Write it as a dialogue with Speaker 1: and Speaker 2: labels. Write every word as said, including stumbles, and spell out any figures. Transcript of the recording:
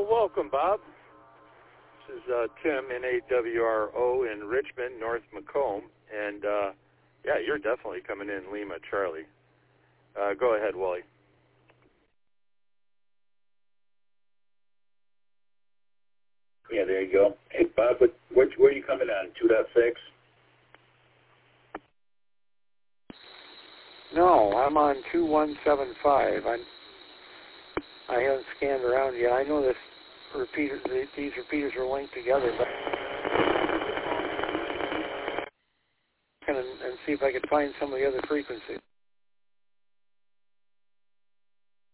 Speaker 1: Well, welcome, Bob. This is uh, Tim in A W R O in Richmond, North Macomb. And, uh, yeah, you're definitely coming in Lima, Charlie. Uh, go ahead, Wally.
Speaker 2: Yeah, there you go. Hey, Bob, what, which, where are you coming on, two point six?
Speaker 3: No, I'm on two one seven five. I'm, I haven't scanned around yet. I know this repeater, these repeaters are linked together, but I'm going to and see if I can find some of the other frequencies.